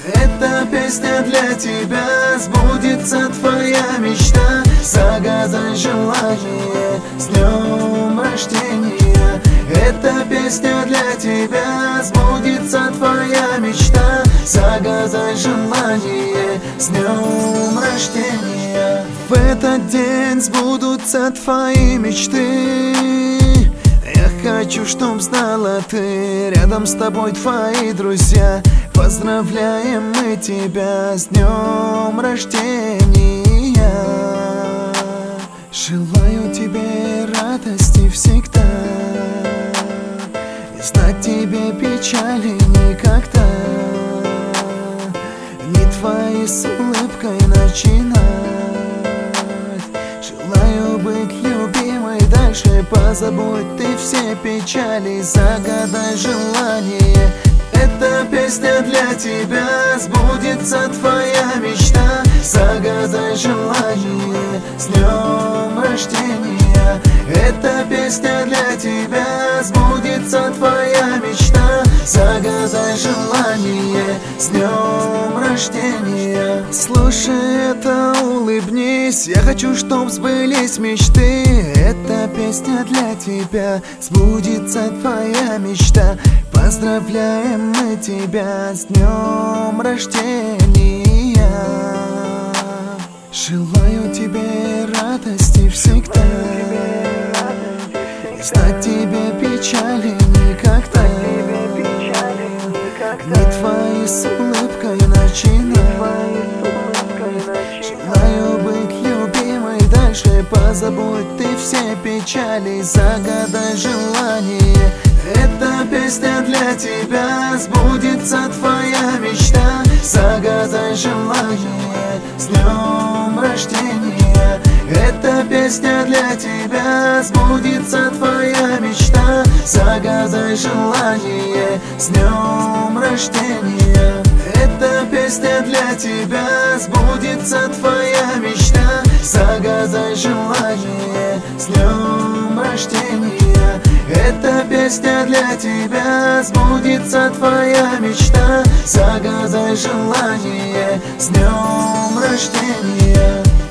Эта песня для тебя, сбудется твоя мечта. Загадай желание, с днем рождения. Эта песня для тебя, сбудется твоя мечта. Загадай желание, с днем рождения. В этот день сбудутся твои мечты. Я хочу, чтоб знала ты, рядом с тобой твои друзья. Поздравляем мы тебя с днем рождения. Желаю тебе радости всегда, и знать тебе печали никогда. Не твои с улыбкой начинать. Желаю быть любимой дальше, позабудь ты все печали. Загадай желание. Эта песня для тебя, сбудется твоя мечта. Загадай желание, с днем рождения. Эта песня для тебя, сбудется твоя мечта. Загадай желание, с днем рождения. Слушай это, улыбнись, я хочу, чтоб сбылись мечты. Эта песня для тебя, сбудется твоя мечта. Поздравляем мы тебя с днем рождения. Желаю тебе радости всегда, и знать тебе печали никогда. Не твои с улыбкой начинать. Желаю быть любимой дальше, позабудь ты все печали. Загадай желание. Эта песня для тебя, сбудется твоя мечта. Загадай желание, с днем рождения. Эта песня для тебя, сбудется твоя мечта. Загадай желание, с днем рождения. Эта песня для тебя, сбудется твоя мечта. Загадай желание, с днем рождения. Эта песня для тебя, сбудется твоя мечта. Загадай желание, с днем рождения.